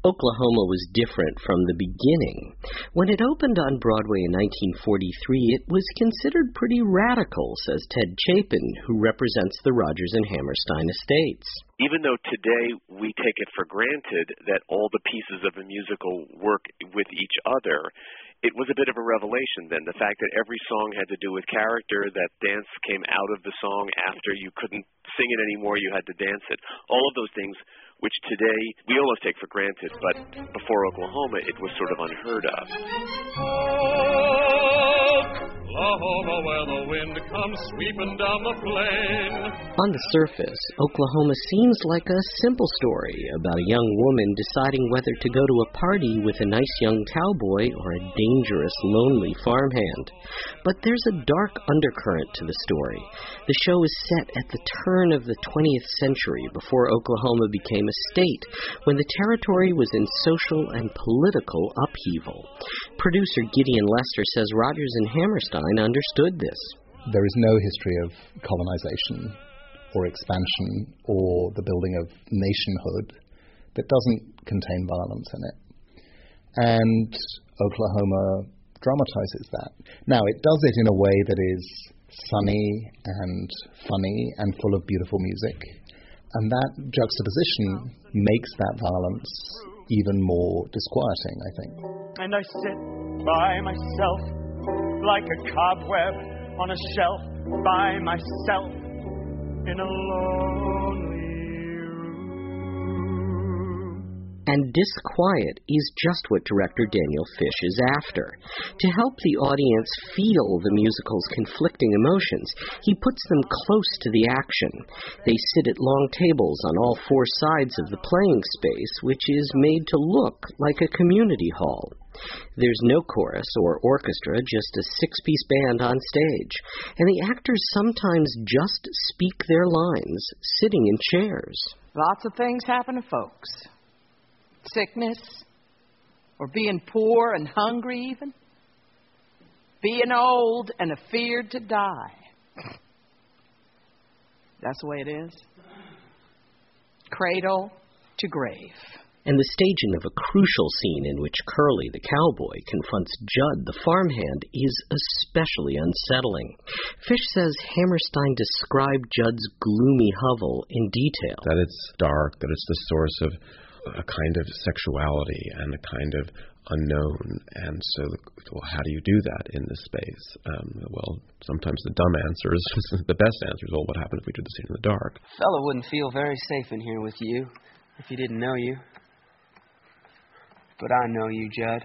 Oklahoma was different from the beginning. When it opened on Broadway in 1943, it was considered pretty radical, says Ted Chapin, who represents the Rodgers and Hammerstein estates. Even though today we take it for granted that all the pieces of a musical work with each other, it was a bit of a revelation then. The fact that every song had to do with character, that dance came out of the song after you couldn't sing it anymore, you had to dance it. All of those things which today we almost take for granted, but before Oklahoma it was sort of unheard of. Oklahoma, where the wind comes sweeping down the plain. On the surface, Oklahoma seems like a simple story about a young woman deciding whether to go to a party with a nice young cowboy or a dangerous, lonely farmhand. But there's a dark undercurrent to the story. The show is set at the turn of the 20th century, before Oklahoma became a state, when the territory was in social and political upheaval. Producer Gideon Lester says Rodgers and Hammerstein understood this. There is no history of colonization or expansion or the building of nationhood that doesn't contain violence in it. And Oklahoma dramatizes that. Now, it does it in a way that is sunny and funny and full of beautiful music. And that juxtaposition makes that violence even more disquieting, I think. And I sit by myself like a cobweb on a shelf by myself in a lonely room. And disquiet is just what director Daniel Fish is after. To help the audience feel the musical's conflicting emotions, he puts them close to the action. They sit at long tables on all four sides of the playing space, which is made to look like a community hall. There's no chorus or orchestra, just a six-piece band on stage, and the actors sometimes just speak their lines, sitting in chairs. Lots of things happen to folks. Sickness, or being poor and hungry even. Being old and afeared to die. That's the way it is. Cradle to grave. And the staging of a crucial scene in which Curly, the cowboy, confronts Judd, the farmhand, is especially unsettling. Fish says Hammerstein described Judd's gloomy hovel in detail. That it's dark, that it's the source of a kind of sexuality and a kind of unknown. And so, well, how do you do that in this space? Well, sometimes the dumb answer is, the best answer is, well, what happens if we do the scene in the dark? Fella wouldn't feel very safe in here with you if he didn't know you. But I know you, Judd.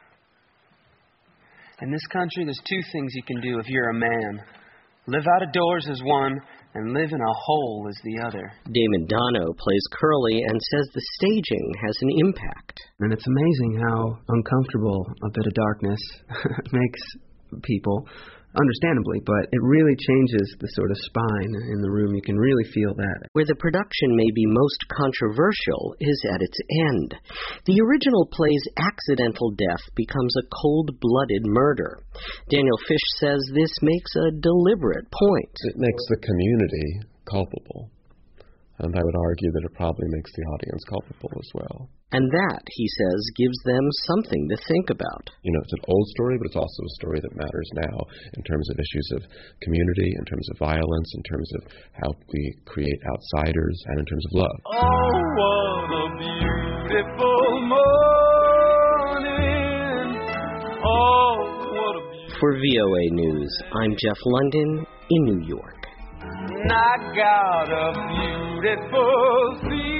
In this country, there's two things you can do if you're a man. Live out of doors as one, and live in a hole as the other. Damon Dono plays Curly and says the staging has an impact. And it's amazing how uncomfortable a bit of darkness makes people, understandably, but it really changes the sort of spine in the room. You can really feel that. Where the production may be most controversial is at its end. The original play's accidental death becomes a cold-blooded murder. Daniel Fish says this makes a deliberate point. It makes the community culpable. And I would argue that it probably makes the audience culpable as well. And that, he says, gives them something to think about. You know, it's an old story, but it's also a story that matters now in terms of issues of community, in terms of violence, in terms of how we create outsiders, and in terms of love. Oh, what a beautiful morning. Oh, what a beautiful... For VOA News, I'm Jeff London in New York. I got a beautiful feeling.